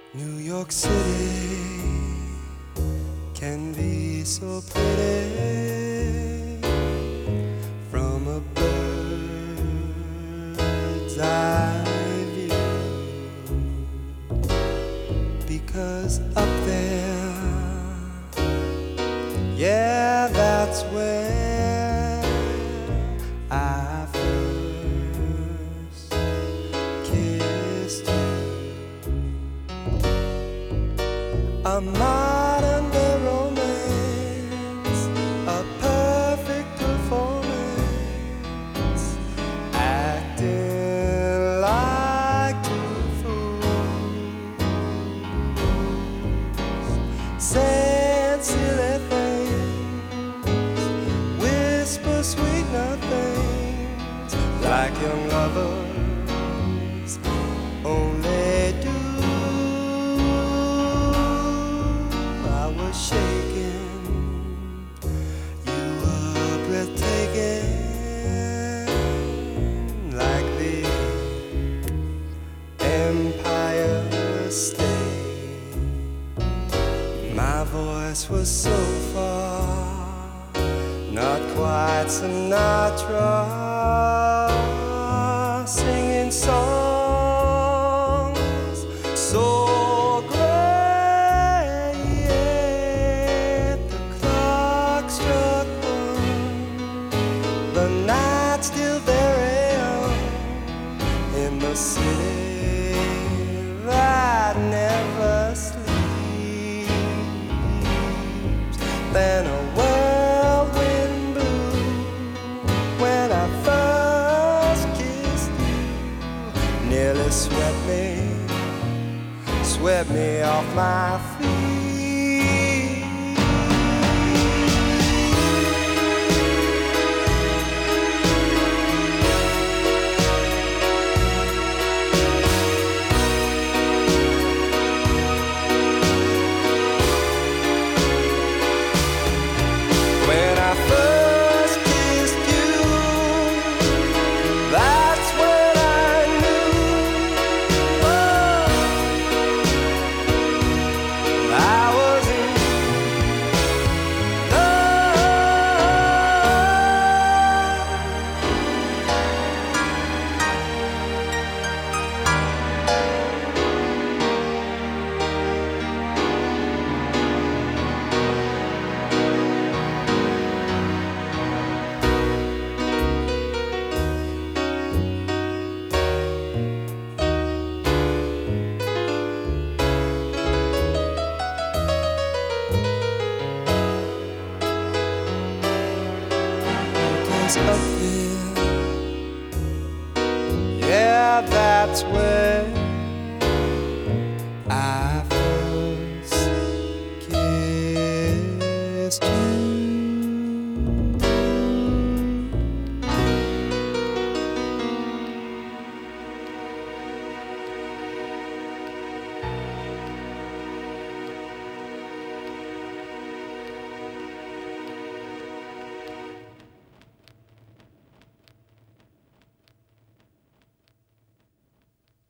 New York City can be so pretty from a bird's eye view, because up there, yeah, that's where I first kissed you. A modern day romance, a perfect performance, acting like two fools, saying silly things, whisper sweet nothings, like young lovers only do. Shaking, you were breathtaking, like the Empire State. My voice was so far, not quite Sinatra, singing songs so still very young in the city that never sleeps. Then a whirlwind blew when I first kissed you, nearly swept me off my feet. Up there, yeah, that's where